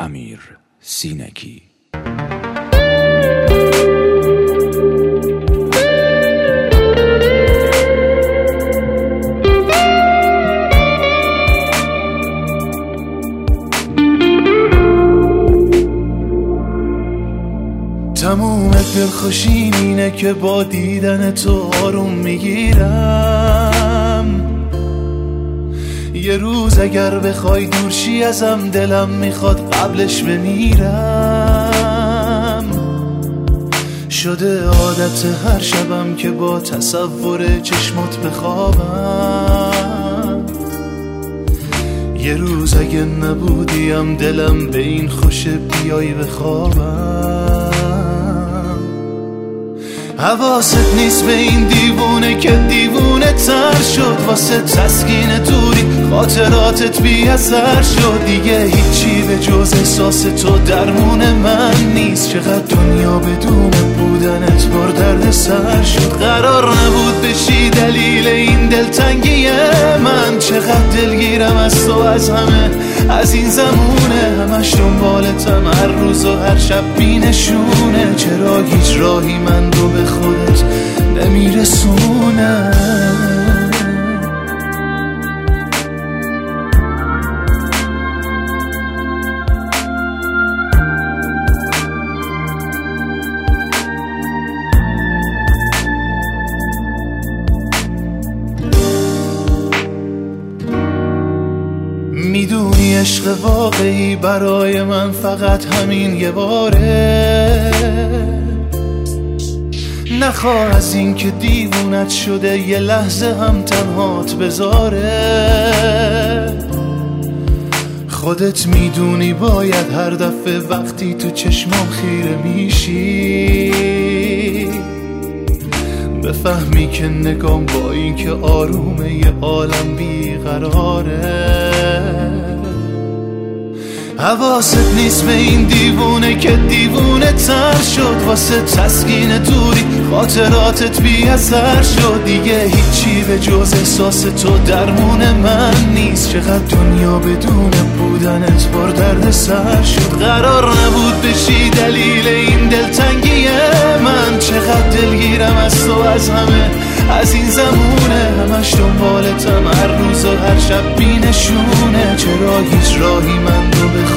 امیر سینگی. تموم دلخوشیم اینه که با دیدن تو آروم میگیرم. یه روز اگر بخوای دورشی ازم دلم میخواد قبلش بمیرم. شده عادت هر شبم که با تصور چشمات بخوابم. یه روز اگه نبودیم دلم به این خوشه بیای بخوابم. حواست نیست به این دیوونه که دیوونه تر شد. واسه تسکین دوری خاطراتت بی اثر شد. دیگه هیچی به جز احساس تو درمون من نیست. چقدر دنیا بدون بودنت پر درد سر شد. قرار نبود بشی دلیل این دلتنگی من. چقدر دلگیرم از تو از همه از این زمونه. همش دنبالتم هر روز و هر شب بینشونه. چرا هیچ راهی من رو به خودت نمیرسونه؟ میدونی عشق واقعی برای من فقط همین یه باره. نخواه از این که دیوونت شده یه لحظه هم تنهات بذاره. خودت میدونی باید هر دفعه وقتی تو چشمام خیره میشی بفهمی که نگام با این که آرومه یه عالم بیقراره. حواست نیست به این دیوونه که دیوونه تر شد. واسه تسکین دوری خاطراتت بی اثر شد. دیگه هیچی به جز احساس تو درمون من نیست. چقدر دنیا بدون بودنت پر درد سر شد. قرار نبود بشی دلیل این دلتنگی من. چقدر دلگیرم از تو از همه از این زمونه. همش دنبالتم هر روز و هر شب بینشونه. چرا هیچ راهی من رو به